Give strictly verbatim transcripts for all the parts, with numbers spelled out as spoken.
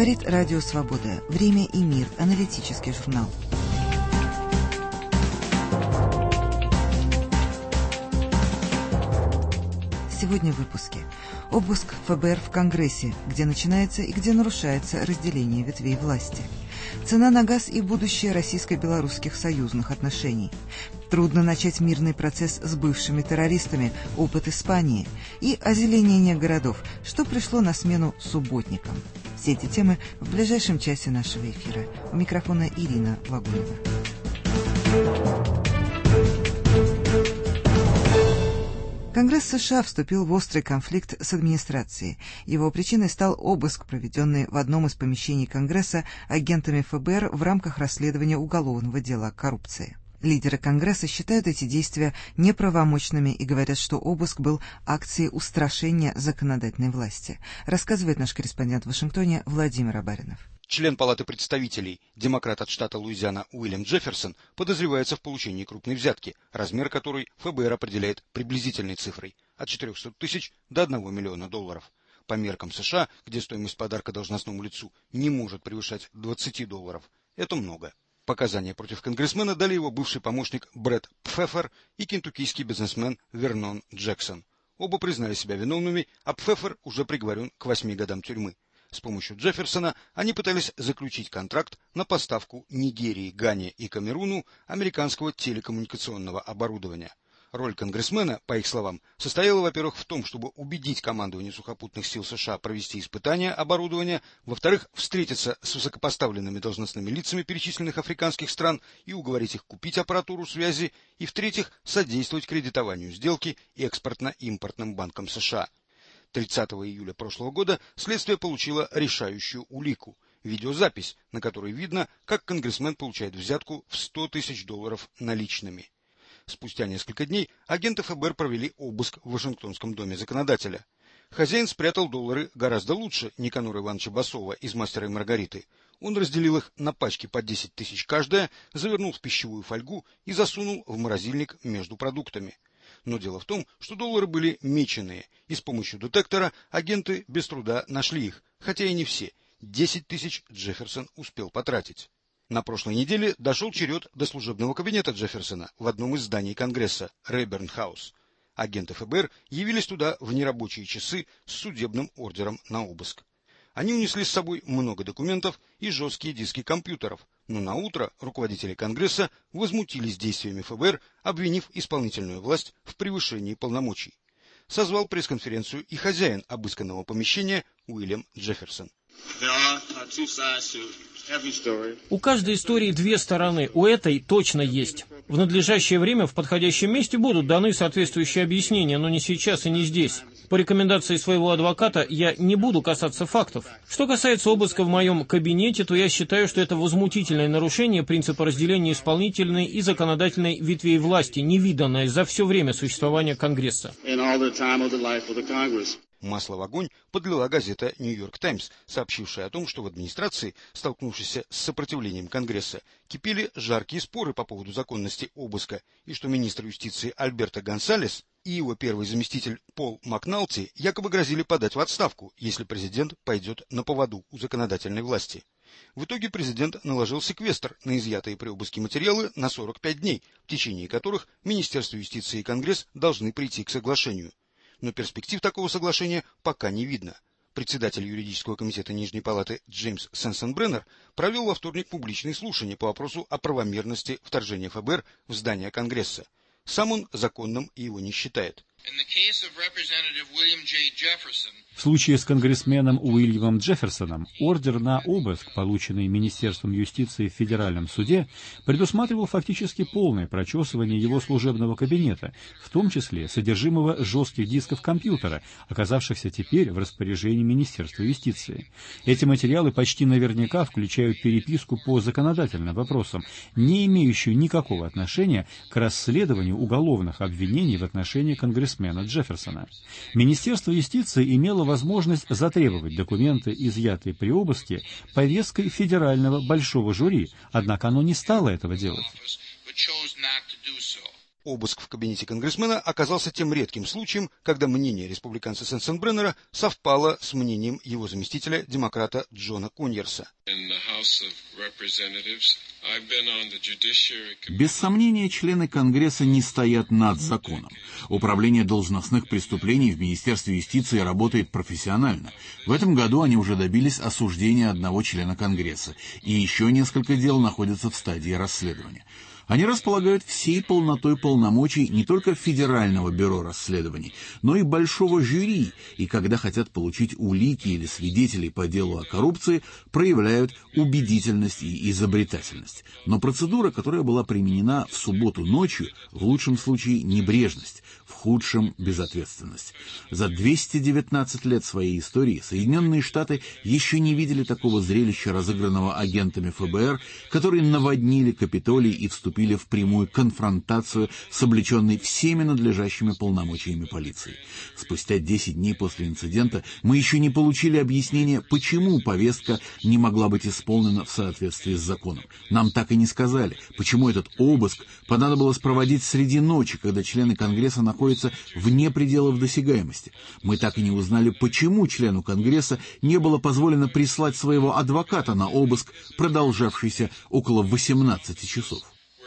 Говорит Радио Свобода. Время и мир. Аналитический журнал. Сегодня в выпуске. Обыск ФБР в Конгрессе, где начинается и где нарушается разделение ветвей власти. Цена на газ и будущее российско-белорусских союзных отношений. Трудно начать мирный процесс с бывшими террористами, опыт Испании. И озеленение городов, что пришло на смену субботникам. Все эти темы в ближайшем часе нашего эфира. У микрофона Ирина Вагунова. Конгресс США вступил в острый конфликт с администрацией. Его причиной стал обыск, проведенный в одном из помещений Конгресса агентами ФБР в рамках расследования уголовного дела о коррупции. Лидеры Конгресса считают эти действия неправомочными и говорят, что обыск был акцией устрашения законодательной власти, рассказывает наш корреспондент в Вашингтоне Владимир Абаринов. Член Палаты представителей, демократ от штата Луизиана Уильям Джефферсон, подозревается в получении крупной взятки, размер которой ФБР определяет приблизительной цифрой от четырехсот тысяч до одного миллиона долларов. По меркам США, где стоимость подарка должностному лицу не может превышать двадцати долларов, это много. Показания против конгрессмена дали его бывший помощник Брэд Пфеффер и кентуккийский бизнесмен Вернон Джексон. Оба признали себя виновными, а Пфеффер уже приговорен к восьми годам тюрьмы. С помощью Джефферсона они пытались заключить контракт на поставку Нигерии, Гане и Камеруну американского телекоммуникационного оборудования. Роль конгрессмена, по их словам, состояла, во-первых, в том, чтобы убедить командование сухопутных сил США провести испытания оборудования, во-вторых, встретиться с высокопоставленными должностными лицами перечисленных африканских стран и уговорить их купить аппаратуру связи, и, в-третьих, содействовать кредитованию сделки экспортно-импортным банком США. тридцатого июля прошлого года следствие получило решающую улику – видеозапись, на которой видно, как конгрессмен получает взятку в сто тысяч долларов наличными. Спустя несколько дней агенты ФБР провели обыск в Вашингтонском доме законодателя. Хозяин спрятал доллары гораздо лучше Никанора Ивановича Басова из «Мастера и Маргариты». Он разделил их на пачки по десять тысяч каждая, завернул в пищевую фольгу и засунул в морозильник между продуктами. Но дело в том, что доллары были меченые, и с помощью детектора агенты без труда нашли их, хотя и не все. десять тысяч Джефферсон успел потратить. На прошлой неделе дошел черед до служебного кабинета Джефферсона в одном из зданий Конгресса, Рейберн-хаус. Агенты ФБР явились туда в нерабочие часы с судебным ордером на обыск. Они унесли с собой много документов и жесткие диски компьютеров, но наутро руководители Конгресса возмутились действиями ФБР, обвинив исполнительную власть в превышении полномочий. Созвал пресс-конференцию и хозяин обысканного помещения Уильям Джефферсон. У каждой истории две стороны, у этой точно есть. В надлежащее время в подходящем месте будут даны соответствующие объяснения, но не сейчас и не здесь. По рекомендации своего адвоката я не буду касаться фактов. Что касается обыска в моем кабинете, то я считаю, что это возмутительное нарушение принципа разделения исполнительной и законодательной ветвей власти, невиданное за все время существования Конгресса. Масло в огонь подлила газета «Нью-Йорк Таймс», сообщившая о том, что в администрации, столкнувшейся с сопротивлением Конгресса, кипели жаркие споры по поводу законности обыска, и что министр юстиции Альберто Гонсалес и его первый заместитель Пол Макналти якобы грозили подать в отставку, если президент пойдет на поводу у законодательной власти. В итоге президент наложил секвестр на изъятые при обыске материалы на сорок пять дней, в течение которых Министерство юстиции и Конгресс должны прийти к соглашению. Но перспектив такого соглашения пока не видно. Председатель юридического комитета Нижней палаты Джеймс Сенсенбреннер провел во вторник публичные слушания по вопросу о правомерности вторжения ФБР в здание Конгресса. Сам он законным его не считает. В случае с конгрессменом Уильямом Джефферсоном ордер на обыск, полученный Министерством юстиции в Федеральном суде, предусматривал фактически полное прочесывание его служебного кабинета, в том числе содержимого жестких дисков компьютера, оказавшихся теперь в распоряжении Министерства юстиции. Эти материалы почти наверняка включают переписку по законодательным вопросам, не имеющую никакого отношения к расследованию уголовных обвинений в отношении конгрессмена Джефферсона. Министерство юстиции имело возможность затребовать документы, изъятые при обыске, повесткой федерального большого жюри, однако оно не стало этого делать. Обыск в кабинете конгрессмена оказался тем редким случаем, когда мнение республиканца Сенсенбреннера совпало с мнением его заместителя, демократа Джона Коньерса. Без сомнения, члены Конгресса не стоят над законом. Управление должностных преступлений в Министерстве юстиции работает профессионально. В этом году они уже добились осуждения одного члена Конгресса, и еще несколько дел находятся в стадии расследования. Они располагают всей полнотой полномочий не только Федерального бюро расследований, но и большого жюри, и когда хотят получить улики или свидетелей по делу о коррупции, проявляют убедительность и изобретательность. Но процедура, которая была применена в субботу ночью, в лучшем случае небрежность, в худшем безответственность. За двести девятнадцать лет своей истории Соединенные Штаты еще не видели такого зрелища, разыгранного агентами ФБР, которые наводнили Капитолий и вступили в прямую конфронтацию с облеченной всеми надлежащими полномочиями полицией. Спустя десять дней после инцидента мы еще не получили объяснения, почему повестка не могла быть исполнена в соответствии с законом. Нам так и не сказали, почему этот обыск понадобилось проводить среди ночи, когда члены Конгресса находятся вне пределов досягаемости. Мы так и не узнали, почему члену Конгресса не было позволено прислать своего адвоката на обыск, продолжавшийся около восемнадцати часов.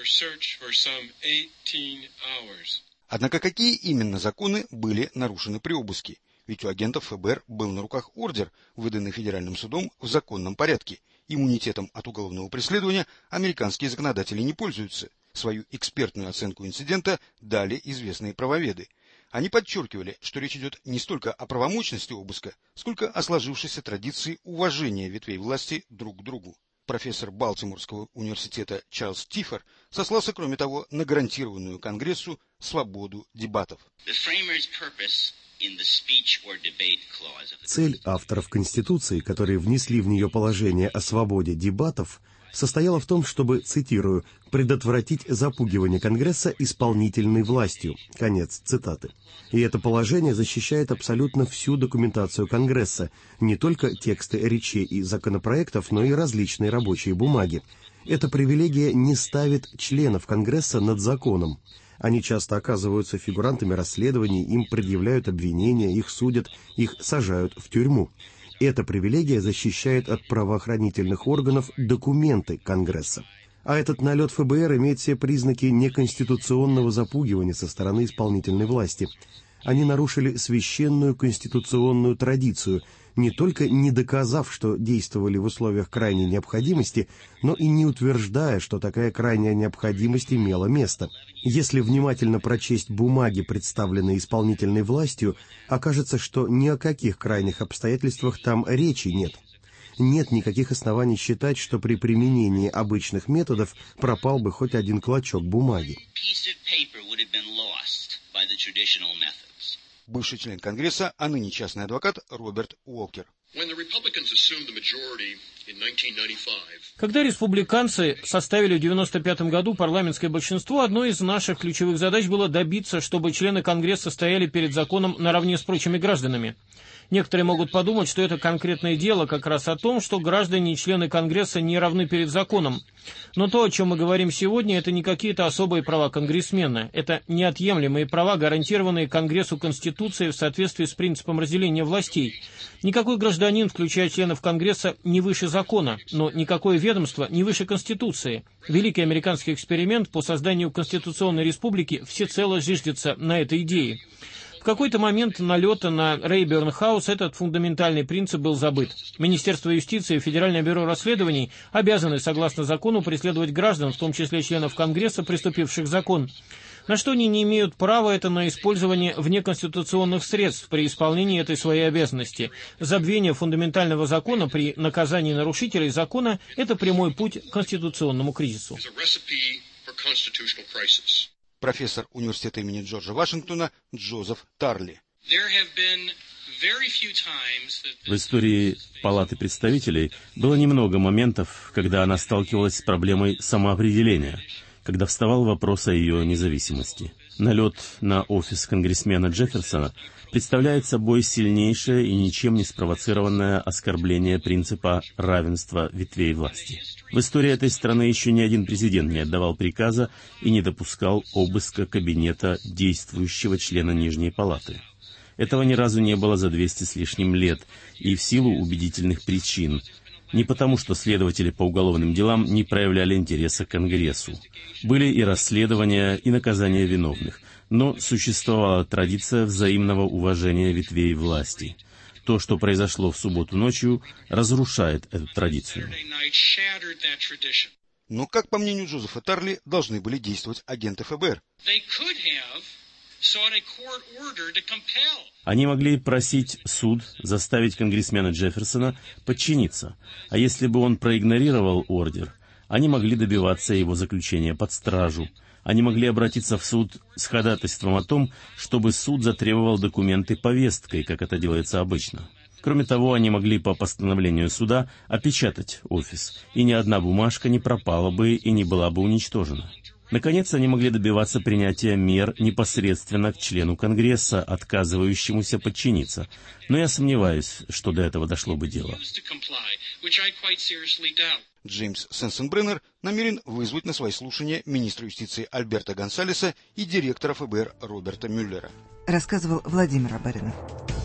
Однако какие именно законы были нарушены при обыске? Ведь у агентов ФБР был на руках ордер, выданный федеральным судом в законном порядке. Иммунитетом от уголовного преследования американские законодатели не пользуются. Свою экспертную оценку инцидента дали известные правоведы. Они подчеркивали, что речь идет не столько о правомочности обыска, сколько о сложившейся традиции уважения ветвей власти друг к другу. Профессор Балтиморского университета Чарльз Тифер сослался, кроме того, на гарантированную Конгрессу свободу дебатов. Цель авторов Конституции, которые внесли в нее положение о свободе дебатов, состояла в том, чтобы, цитирую, «предотвратить запугивание Конгресса исполнительной властью». Конец цитаты. И это положение защищает абсолютно всю документацию Конгресса, не только тексты речей и законопроектов, но и различные рабочие бумаги. Эта привилегия не ставит членов Конгресса над законом. Они часто оказываются фигурантами расследований, им предъявляют обвинения, их судят, их сажают в тюрьму. Эта привилегия защищает от правоохранительных органов документы Конгресса. А этот налет ФБР имеет все признаки неконституционного запугивания со стороны исполнительной власти. Они нарушили священную конституционную традицию, не только не доказав, что действовали в условиях крайней необходимости, но и не утверждая, что такая крайняя необходимость имела место. Если внимательно прочесть бумаги, представленные исполнительной властью, окажется, что ни о каких крайних обстоятельствах там речи нет. Нет никаких оснований считать, что при применении обычных методов пропал бы хоть один клочок бумаги. Бывший член Конгресса, а ныне частный адвокат Роберт Уолкер. Когда республиканцы составили в девяносто пятом году парламентское большинство, одной из наших ключевых задач было добиться, чтобы члены Конгресса стояли перед законом наравне с прочими гражданами. Некоторые могут подумать, что это конкретное дело как раз о том, что граждане и члены Конгресса не равны перед законом. Но то, о чем мы говорим сегодня, это не какие-то особые права конгрессмена. Это неотъемлемые права, гарантированные Конгрессу Конституцией в соответствии с принципом разделения властей. Никакой гражданин, включая членов Конгресса, не выше закона, но никакое ведомство не выше Конституции. Великий американский эксперимент по созданию Конституционной Республики всецело зиждется на этой идее. В какой-то момент налета на Рейберн-хаус этот фундаментальный принцип был забыт. Министерство юстиции и Федеральное бюро расследований обязаны, согласно закону, преследовать граждан, в том числе членов Конгресса, преступивших закон. На что они не имеют права, это на использование внеконституционных средств при исполнении этой своей обязанности. Забвение фундаментального закона при наказании нарушителей закона – это прямой путь к конституционному кризису. Профессор университета имени Джорджа Вашингтона Джозеф Тарли. В истории Палаты представителей было немного моментов, когда она сталкивалась с проблемой самоопределения. когда вставал вопрос о ее независимости. Налет на офис конгрессмена Джефферсона представляет собой сильнейшее и ничем не спровоцированное оскорбление принципа равенства ветвей власти. В истории этой страны еще ни один президент не отдавал приказа и не допускал обыска кабинета действующего члена Нижней палаты. Этого ни разу не было за двести с лишним лет, и в силу убедительных причин. Не потому, что следователи по уголовным делам не проявляли интереса к Конгрессу. Были и расследования, и наказания виновных, но существовала традиция взаимного уважения ветвей власти. То, что произошло в субботу ночью, разрушает эту традицию. Но, как по мнению Джозефа Тарли, должны были действовать агенты ФБР. Они могли просить суд заставить конгрессмена Джефферсона подчиниться, а если бы он проигнорировал ордер, они могли добиваться его заключения под стражу. Они могли обратиться в суд с ходатайством о том, чтобы суд затребовал документы повесткой, как это делается обычно. Кроме того, они могли по постановлению суда опечатать офис, и ни одна бумажка не пропала бы и не была бы уничтожена. Наконец, они могли добиваться принятия мер непосредственно к члену Конгресса, отказывающемуся подчиниться. Но я сомневаюсь, что до этого дошло бы дело. Джеймс Сенсенбреннер намерен вызвать на свои слушания министра юстиции Альберто Гонсалеса и директора ФБР Роберта Мюллера. Рассказывал Владимир Абаринов.